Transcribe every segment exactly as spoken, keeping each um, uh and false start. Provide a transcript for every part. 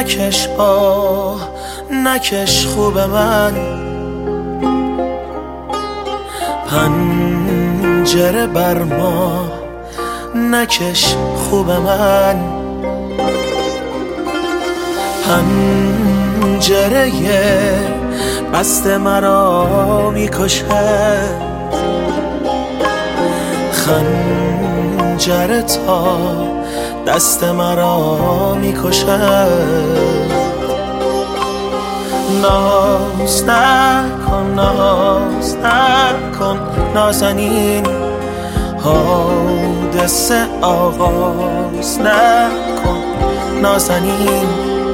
نکش آه نکش خوب من، پنجره بر ما نکش خوب من، پنجره بست مرا میکشد، خنجر تا دست مرا میکشد. ناز نکن ناز نکن نازنین، حادثه آغاز نکن نازنین،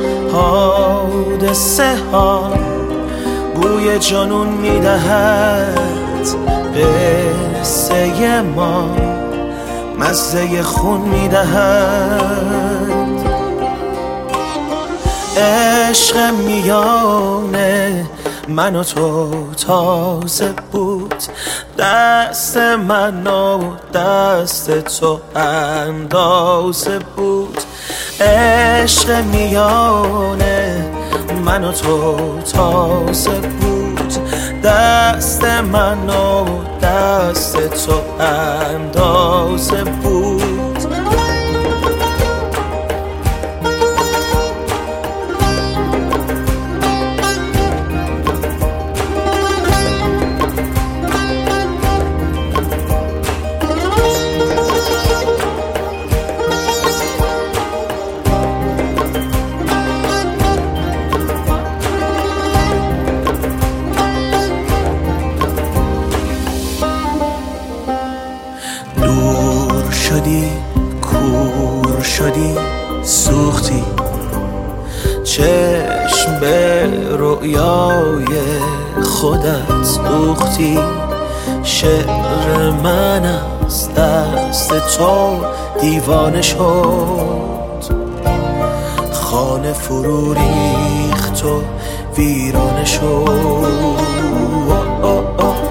حادثه ها بوی جنون میدهد، قصه ما مزه خون میدهد. عشق میانه من و تو تازه بود، دست من و دست تو اندازه بود. عشق میانه من و تو تازه بود، دست من و دست تو اندازه بود. دور شدی کور شدی سوختی، چشم به رؤیای خودت دوختی. شعر من از دست تو دیوانه شد، خانه فرو ریخت و ویرانه شد.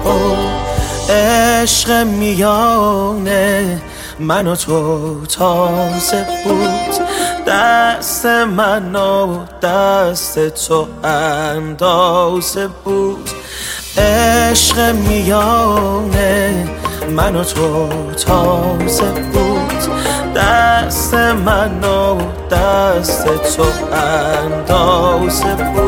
عشق میانه من و تو تازه بود، دست من و دست تو اندازه بود. عشق میانه من و تو تازه بود، دست من و دست تو اندازه بود.